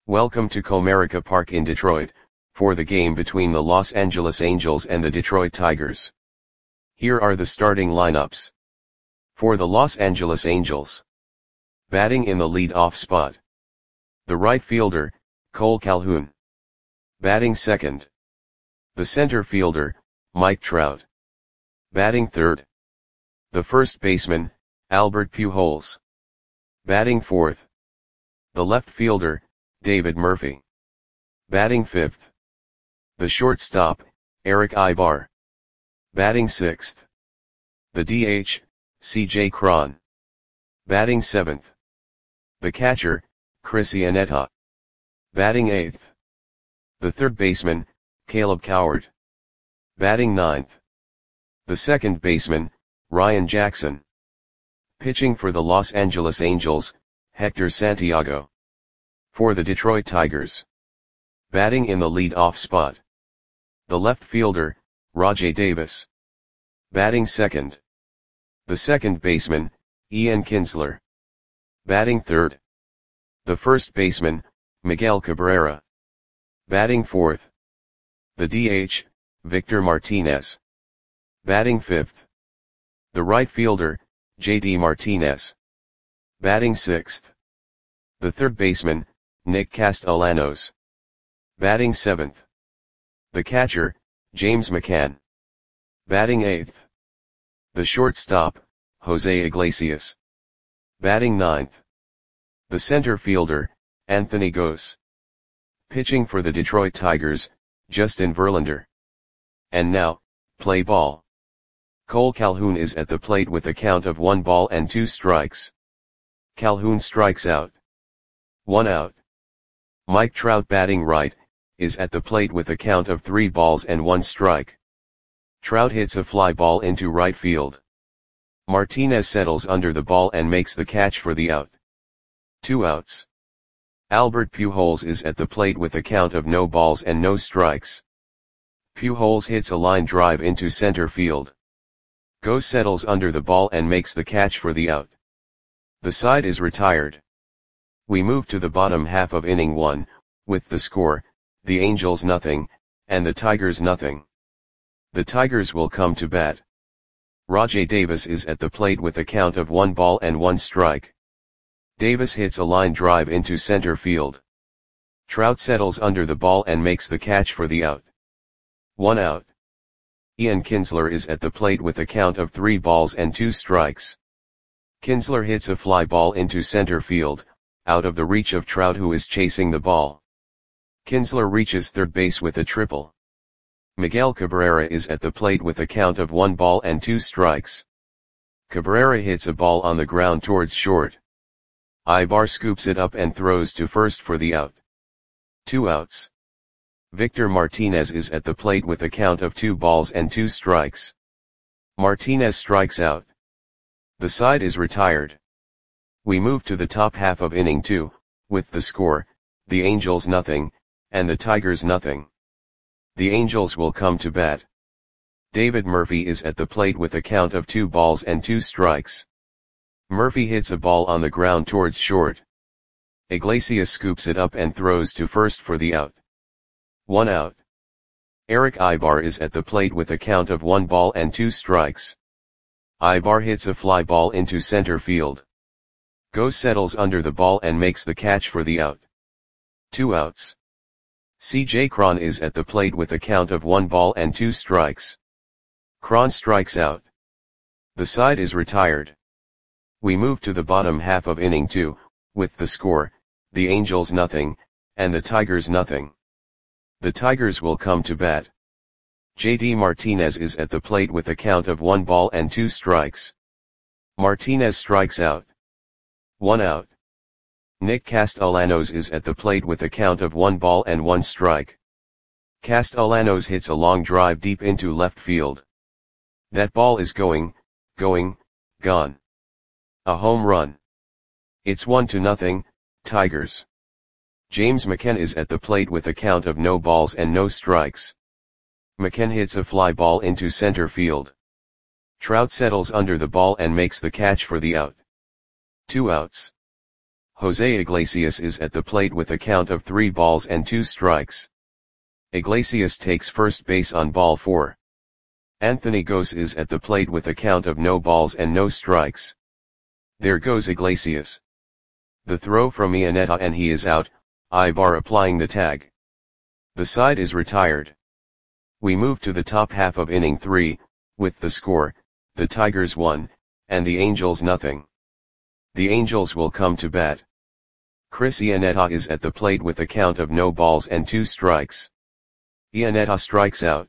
Welcome to Comerica Park in Detroit, for the game between the Los Angeles Angels and the Detroit Tigers. Here are the starting lineups. For the Los Angeles Angels. Batting in the lead-off spot. The right fielder, Cole Calhoun. Batting second. The center fielder, Mike Trout. Batting third. The first baseman, Albert Pujols. Batting fourth. The left fielder, David Murphy. Batting fifth. The shortstop, Eric Aybar. Batting sixth. The DH, C.J. Cron. Batting seventh. The catcher, Chris Iannetta. Batting eighth. The third baseman, Caleb Coward. Batting ninth. The second baseman, Ryan Jackson. Pitching for the Los Angeles Angels, Hector Santiago. For the Detroit Tigers. Batting in the lead-off spot. The left fielder, Rajai Davis. Batting second. The second baseman, Ian Kinsler. Batting third. The first baseman, Miguel Cabrera. Batting fourth. The DH, Victor Martinez. Batting fifth. The right fielder, J.D. Martinez. Batting sixth. The third baseman, Nick Castellanos. Batting seventh. The catcher, James McCann. Batting eighth. The shortstop, Jose Iglesias. Batting ninth. The center fielder, Anthony Gose. Pitching for the Detroit Tigers, Justin Verlander. And now, play ball. Cole Calhoun is at the plate with a count of 1 ball and 2 strikes. Calhoun strikes out. 1 out. Mike Trout batting right, is at the plate with a count of 3 balls and 1 strike. Trout hits a fly ball into right field. Martinez settles under the ball and makes the catch for the out. 2 outs. Albert Pujols is at the plate with a count of no balls and no strikes. Pujols hits a line drive into center field. Gose settles under the ball and makes the catch for the out. The side is retired. We move to the bottom half of inning 1, with the score, the Angels nothing, and the Tigers nothing. The Tigers will come to bat. Rajai Davis is at the plate with a count of 1 ball and 1 strike. Davis hits a line drive into center field. Trout settles under the ball and makes the catch for the out. 1 out. Ian Kinsler is at the plate with a count of 3 balls and 2 strikes. Kinsler hits a fly ball into center field, out of the reach of Trout who is chasing the ball. Kinsler reaches third base with a triple. Miguel Cabrera is at the plate with a count of 1 ball and 2 strikes. Cabrera hits a ball on the ground towards short. Aybar scoops it up and throws to first for the out. 2 outs. Victor Martinez is at the plate with a count of 2 balls and 2 strikes. Martinez strikes out. The side is retired. We move to the top half of inning 2, with the score, the Angels nothing, and the Tigers nothing. The Angels will come to bat. David Murphy is at the plate with a count of 2 balls and 2 strikes. Murphy hits a ball on the ground towards short. Iglesias scoops it up and throws to first for the out. 1 out. Eric Aybar is at the plate with a count of 1 ball and 2 strikes. Aybar hits a fly ball into center field. Gose settles under the ball and makes the catch for the out. 2 outs. C.J. Cron is at the plate with a count of 1 ball and 2 strikes. Cron strikes out. The side is retired. We move to the bottom half of inning 2, with the score, the Angels nothing, and the Tigers nothing. The Tigers will come to bat. J.D. Martinez is at the plate with a count of 1 ball and 2 strikes. Martinez strikes out. 1 out. Nick Castellanos is at the plate with a count of 1 ball and 1 strike. Castellanos hits a long drive deep into left field. That ball is gone. A home run. It's 1-0, Tigers. James McCann is at the plate with a count of no balls and no strikes. McCann hits a fly ball into center field. Trout settles under the ball and makes the catch for the out. 2 outs. Jose Iglesias is at the plate with a count of 3 balls and 2 strikes. Iglesias takes first base on ball 4. Anthony Gose is at the plate with a count of no balls and no strikes. There goes Iglesias. The throw from Iannetta and he is out, Ibar applying the tag. The side is retired. We move to the top half of inning 3, with the score, the Tigers 1, and the Angels nothing. The Angels will come to bat. Chris Iannetta is at the plate with a count of no balls and 2 strikes. Iannetta strikes out.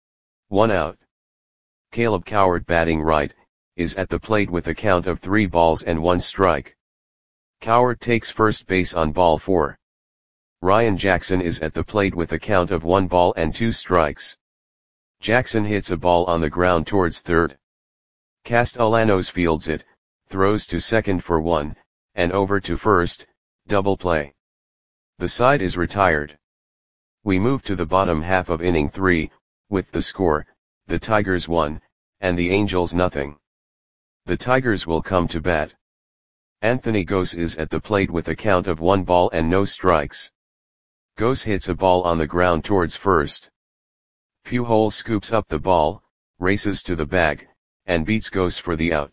1 out. Caleb Cowart batting right, is at the plate with a count of 3 balls and 1 strike. Cowart takes first base on ball 4. Ryan Jackson is at the plate with a count of 1 ball and 2 strikes. Jackson hits a ball on the ground towards third. Castellanos fields it, throws to second for 1, and over to first, double play. The side is retired. We move to the bottom half of inning 3, with the score, the Tigers 1, and the Angels nothing. The Tigers will come to bat. Anthony Gose is at the plate with a count of 1 ball and no strikes. Gose hits a ball on the ground towards first. Pujols scoops up the ball, races to the bag, and beats Gose for the out.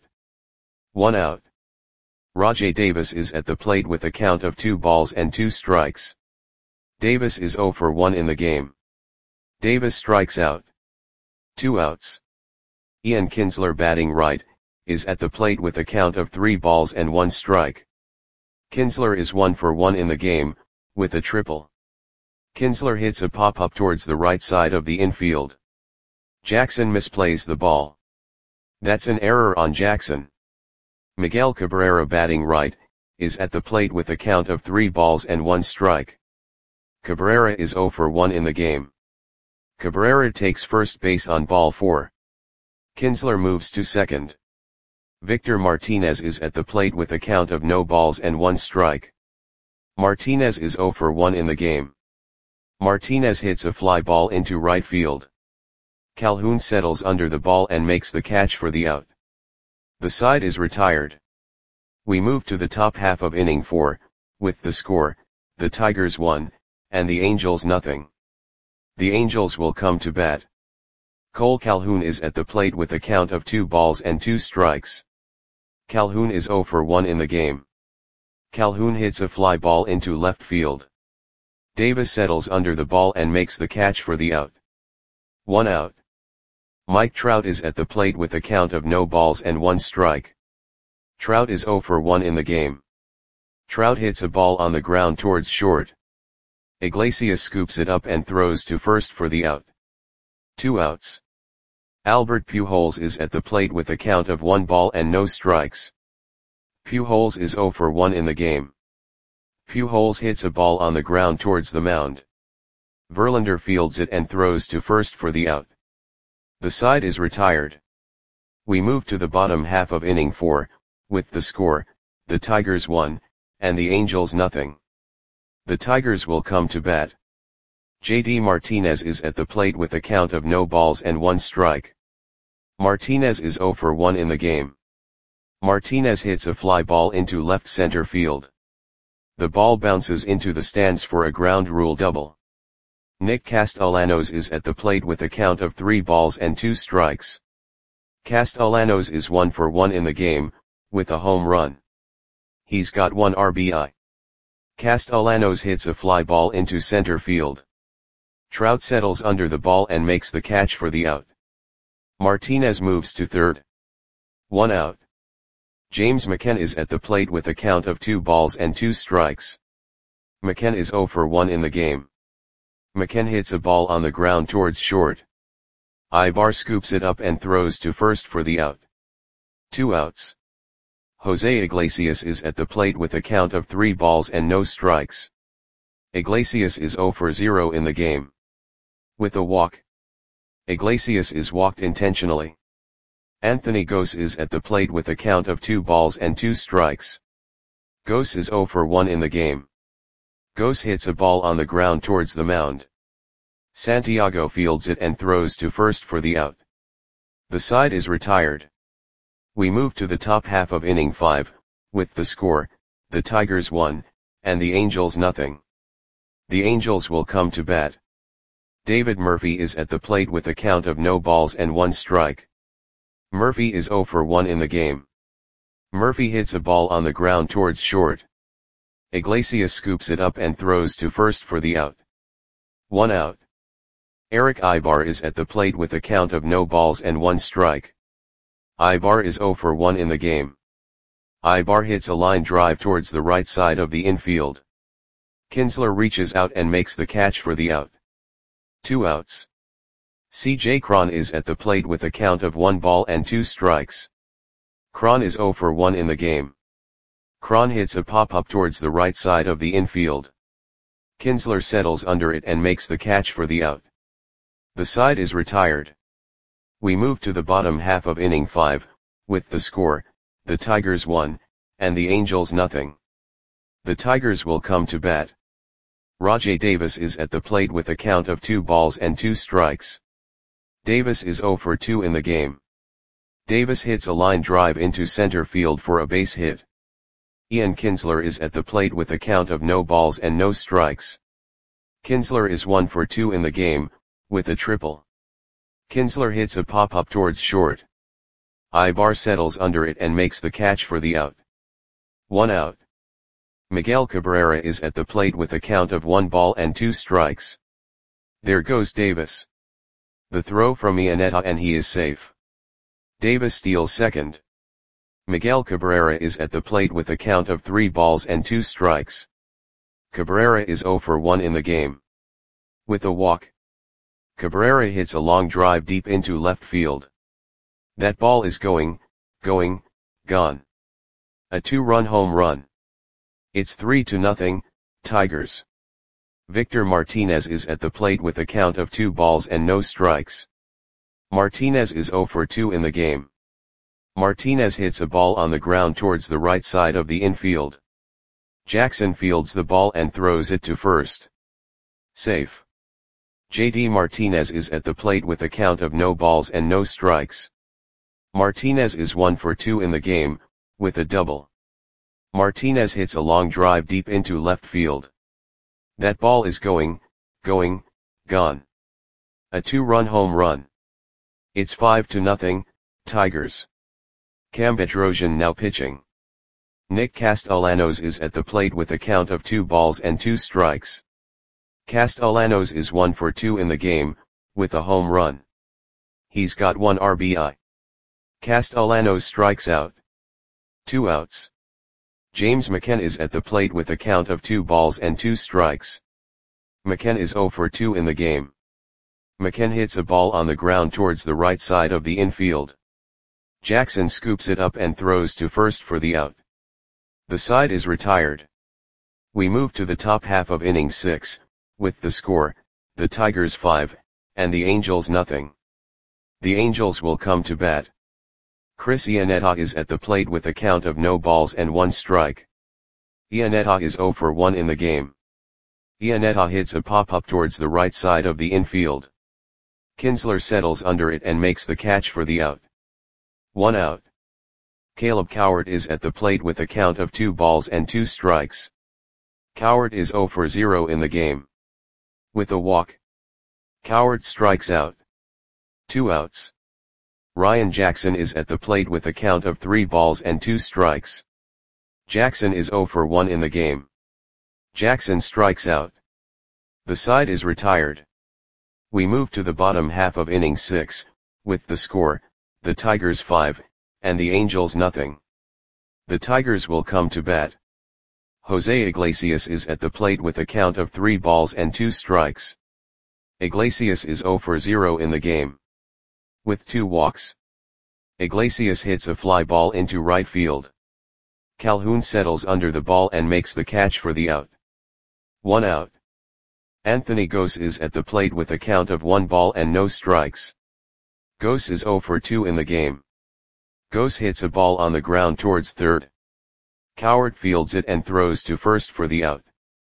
1 out. Rajai Davis is at the plate with a count of 2 balls and 2 strikes. Davis is 0 for 1 in the game. Davis strikes out. 2 outs. Ian Kinsler batting right, is at the plate with a count of 3 balls and 1 strike. Kinsler is 1 for 1 in the game, with a triple. Kinsler hits a pop-up towards the right side of the infield. Jackson misplays the ball. That's an error on Jackson. Miguel Cabrera batting right, is at the plate with a count of 3 balls and 1 strike. Cabrera is 0 for 1 in the game. Cabrera takes first base on ball 4. Kinsler moves to second. Victor Martinez is at the plate with a count of no balls and 1 strike. Martinez is 0 for 1 in the game. Martinez hits a fly ball into right field. Calhoun settles under the ball and makes the catch for the out. The side is retired. We move to the top half of inning 4, with the score, the Tigers 1, and the Angels nothing. The Angels will come to bat. Cole Calhoun is at the plate with a count of 2 balls and 2 strikes. Calhoun is 0 for 1 in the game. Calhoun hits a fly ball into left field. Davis settles under the ball and makes the catch for the out. 1 out. Mike Trout is at the plate with a count of no balls and 1 strike. Trout is 0 for 1 in the game. Trout hits a ball on the ground towards short. Iglesias scoops it up and throws to first for the out. 2 outs. Albert Pujols is at the plate with a count of 1 ball and no strikes. Pujols is 0 for 1 in the game. Pujols hits a ball on the ground towards the mound. Verlander fields it and throws to first for the out. The side is retired. We move to the bottom half of inning 4, with the score, the Tigers 1, and the Angels nothing. The Tigers will come to bat. JD Martinez is at the plate with a count of no balls and 1 strike. Martinez is 0 for 1 in the game. Martinez hits a fly ball into left center field. The ball bounces into the stands for a ground rule double. Nick Castellanos is at the plate with a count of 3 balls and 2 strikes. Castellanos is 1 for 1 in the game, with a home run. He's got 1 RBI. Castellanos hits a fly ball into center field. Trout settles under the ball and makes the catch for the out. Martinez moves to third. 1 out. James McCann is at the plate with a count of 2 balls and 2 strikes. McCann is 0 for 1 in the game. McCann hits a ball on the ground towards short. Ibar scoops it up and throws to first for the out. 2 outs. Jose Iglesias is at the plate with a count of 3 balls and no strikes. Iglesias is 0 for 0 in the game. With a walk. Iglesias is walked intentionally. Anthony Gose is at the plate with a count of 2 balls and 2 strikes. Gose is 0 for 1 in the game. Gose hits a ball on the ground towards the mound. Santiago fields it and throws to first for the out. The side is retired. We move to the top half of inning 5, with the score, the Tigers 1, and the Angels nothing. The Angels will come to bat. David Murphy is at the plate with a count of no balls and 1 strike. Murphy is 0 for 1 in the game. Murphy hits a ball on the ground towards short. Iglesias scoops it up and throws to first for the out. 1 out. Eric Ibar is at the plate with a count of no balls and 1 strike. Ibar is 0 for 1 in the game. Ibar hits a line drive towards the right side of the infield. Kinsler reaches out and makes the catch for the out. 2 outs. C.J. Cron is at the plate with a count of 1 ball and 2 strikes. Cron is 0 for 1 in the game. Cron hits a pop-up towards the right side of the infield. Kinsler settles under it and makes the catch for the out. The side is retired. We move to the bottom half of inning 5, with the score, the Tigers 1, and the Angels nothing. The Tigers will come to bat. Rajai Davis is at the plate with a count of 2 balls and 2 strikes. Davis is 0 for 2 in the game. Davis hits a line drive into center field for a base hit. Ian Kinsler is at the plate with a count of no balls and no strikes. Kinsler is 1 for 2 in the game, with a triple. Kinsler hits a pop-up towards short. Ibar settles under it and makes the catch for the out. 1 out. Miguel Cabrera is at the plate with a count of 1 ball and 2 strikes. There goes Davis. The throw from Iannetta and he is safe. Davis steals second. Miguel Cabrera is at the plate with a count of 3 balls and 2 strikes. Cabrera is 0 for 1 in the game. With a walk, Cabrera hits a long drive deep into left field. That ball is gone. A 2-run home run. It's 3-0, Tigers. Victor Martinez is at the plate with a count of 2 balls and no strikes. Martinez is 0 for 2 in the game. Martinez hits a ball on the ground towards the right side of the infield. Jackson fields the ball and throws it to first. Safe. JD Martinez is at the plate with a count of no balls and no strikes. Martinez is 1 for 2 in the game, with a double. Martinez hits a long drive deep into left field. That ball is gone. A 2-run home run. It's 5-0, Tigers. Cam Bedrosian now pitching. Nick Castellanos is at the plate with a count of 2 balls and 2 strikes. Castellanos is 1 for 2 in the game, with a home run. He's got 1 RBI. Castellanos strikes out. 2 outs. James McKen is at the plate with a count of 2 balls and 2 strikes. McKen is 0 for 2 in the game. McKen hits a ball on the ground towards the right side of the infield. Jackson scoops it up and throws to first for the out. The side is retired. We move to the top half of inning 6, with the score, the Tigers 5, and the Angels nothing. The Angels will come to bat. Chris Iannetta is at the plate with a count of no balls and 1 strike. Iannetta is 0 for 1 in the game. Iannetta hits a pop-up towards the right side of the infield. Kinsler settles under it and makes the catch for the out. 1 out. Caleb Cowart is at the plate with a count of 2 balls and 2 strikes. Cowart is 0 for 0 in the game. With a walk, Cowart strikes out. 2 outs. Ryan Jackson is at the plate with a count of 3 balls and 2 strikes. Jackson is 0 for 1 in the game. Jackson strikes out. The side is retired. We move to the bottom half of inning 6, with the score, the Tigers 5, and the Angels nothing. The Tigers will come to bat. Jose Iglesias is at the plate with a count of 3 balls and 2 strikes. Iglesias is 0 for 0 in the game. With 2 walks, Iglesias hits a fly ball into right field. Calhoun settles under the ball and makes the catch for the out. 1 out. Anthony Gose is at the plate with a count of 1 ball and no strikes. Gose is 0 for 2 in the game. Gose hits a ball on the ground towards third. Cowart fields it and throws to first for the out.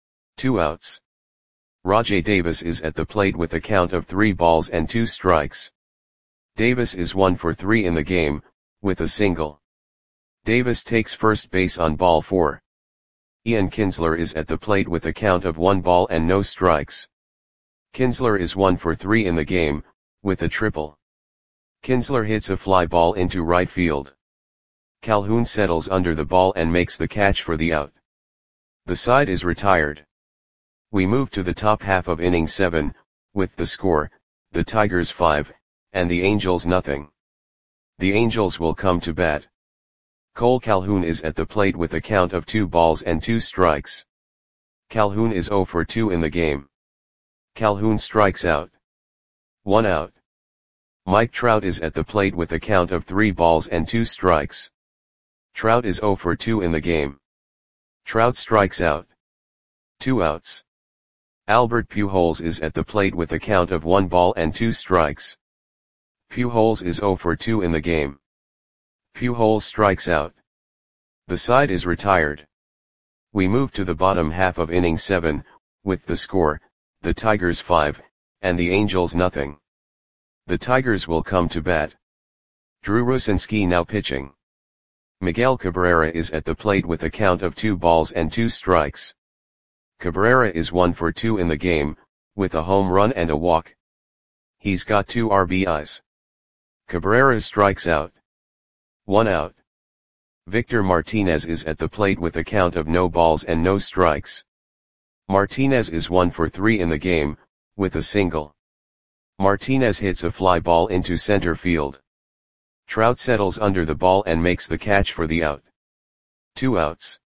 2 outs. Rajai Davis is at the plate with a count of 3 balls and 2 strikes. Davis is 1 for 3 in the game, with a single. Davis takes first base on ball 4. Ian Kinsler is at the plate with a count of 1 ball and no strikes. Kinsler is 1 for 3 in the game, with a triple. Kinsler hits a fly ball into right field. Calhoun settles under the ball and makes the catch for the out. The side is retired. We move to the top half of inning 7, with the score, the Tigers 5, and the Angels nothing. The Angels will come to bat. Cole Calhoun is at the plate with a count of 2 balls and 2 strikes. Calhoun is 0 for 2 in the game. Calhoun strikes out. 1 out. Mike Trout is at the plate with a count of 3 balls and 2 strikes. Trout is 0 for 2 in the game. Trout strikes out. 2 outs. Albert Pujols is at the plate with a count of 1 ball and 2 strikes. Pujols is 0 for 2 in the game. Pujols strikes out. The side is retired. We move to the bottom half of inning 7, with the score, the Tigers 5, and the Angels nothing. The Tigers will come to bat. Drew Rucinski now pitching. Miguel Cabrera is at the plate with a count of 2 balls and 2 strikes. Cabrera is 1 for 2 in the game, with a home run and a walk. He's got 2 RBIs. Cabrera strikes out. 1 out. Victor Martinez is at the plate with a count of no balls and no strikes. Martinez is 1 for 3 in the game, with a single. Martinez hits a fly ball into center field. Trout settles under the ball and makes the catch for the out. 2 outs.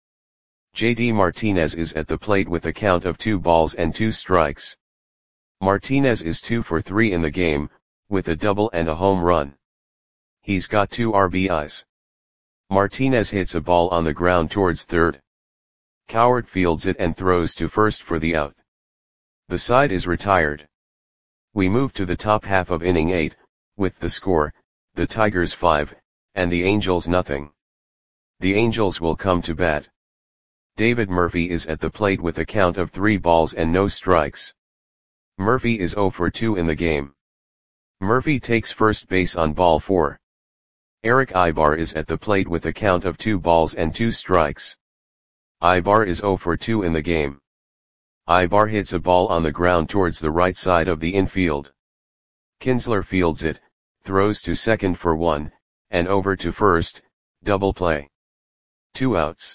JD Martinez is at the plate with a count of 2 balls and 2 strikes. Martinez is 2 for 3 in the game, with a double and a home run. He's got 2 RBIs. Martinez hits a ball on the ground towards third. Cowart fields it and throws to first for the out. The side is retired. We move to the top half of inning 8, with the score, the Tigers 5, and the Angels nothing. The Angels will come to bat. David Murphy is at the plate with a count of 3 balls and no strikes. Murphy is 0 for 2 in the game. Murphy takes first base on ball 4. Eric Ibar is at the plate with a count of 2 balls and 2 strikes. Ibar is 0 for 2 in the game. Ibar hits a ball on the ground towards the right side of the infield. Kinsler fields it, throws to second for 1, and over to first, double play. 2 outs.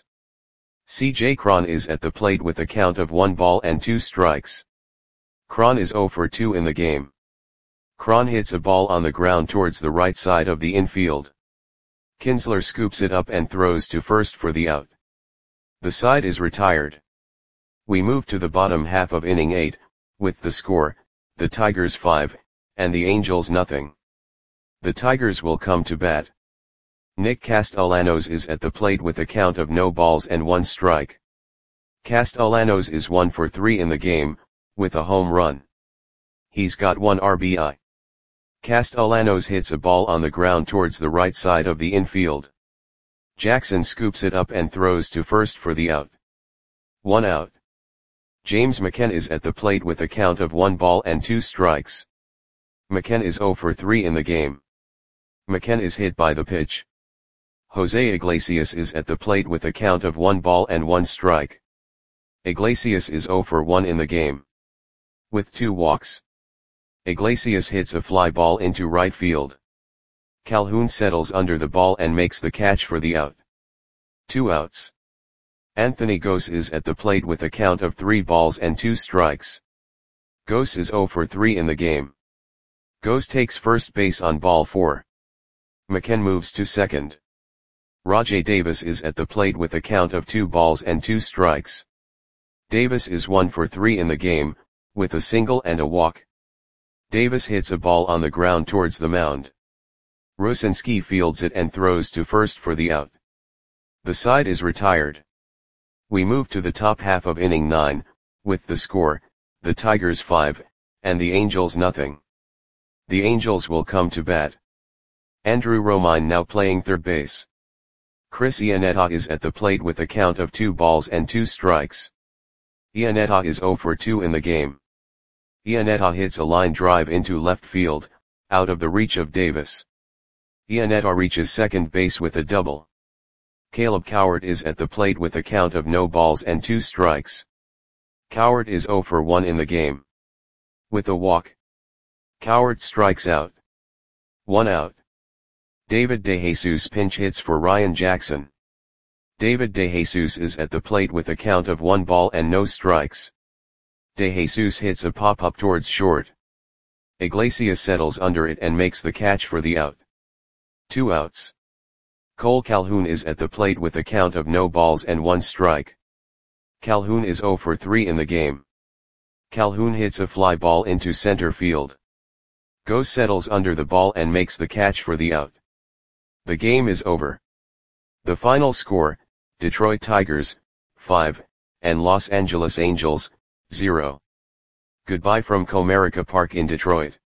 CJ Cron is at the plate with a count of 1 ball and 2 strikes. Cron is 0 for 2 in the game. Cron hits a ball on the ground towards the right side of the infield. Kinsler scoops it up and throws to first for the out. The side is retired. We move to the bottom half of inning 8, with the score, the Tigers 5, and the Angels nothing. The Tigers will come to bat. Nick Castellanos is at the plate with a count of no balls and 1 strike. Castellanos is 1 for 3 in the game, with a home run. He's got 1 RBI. Castellanos hits a ball on the ground towards the right side of the infield. Jackson scoops it up and throws to first for the out. 1 out. James McCann is at the plate with a count of 1 ball and 2 strikes. McCann is 0 for 3 in the game. McCann is hit by the pitch. Jose Iglesias is at the plate with a count of 1 ball and 1 strike. Iglesias is 0 for 1 in the game. With 2 walks. Iglesias hits a fly ball into right field. Calhoun settles under the ball and makes the catch for the out. 2 outs. Anthony Gose is at the plate with a count of 3 balls and 2 strikes. Gose is 0 for 3 in the game. Gose takes first base on ball 4. McCann moves to second. Rajai Davis is at the plate with a count of 2 balls and 2 strikes. Davis is 1 for 3 in the game, with a single and a walk. Davis hits a ball on the ground towards the mound. Rucinski fields it and throws to first for the out. The side is retired. We move to the top half of inning 9, with the score, the Tigers 5, and the Angels nothing. The Angels will come to bat. Andrew Romine now playing third base. Chris Iannetta is at the plate with a count of 2 balls and 2 strikes. Iannetta is 0 for 2 in the game. Iannetta hits a line drive into left field, out of the reach of Davis. Iannetta reaches second base with a double. Caleb Cowart is at the plate with a count of no balls and 2 strikes. Cowart is 0 for 1 in the game. With a walk, Cowart strikes out. 1 out. David DeJesus pinch hits for Ryan Jackson. David DeJesus is at the plate with a count of 1 ball and no strikes. DeJesus hits a pop-up towards short. Iglesias settles under it and makes the catch for the out. 2 outs. Cole Calhoun is at the plate with a count of no balls and 1 strike. Calhoun is 0 for 3 in the game. Calhoun hits a fly ball into center field. Goes settles under the ball and makes the catch for the out. The game is over. The final score, Detroit Tigers, 5, and Los Angeles Angels, 0. Goodbye from Comerica Park in Detroit.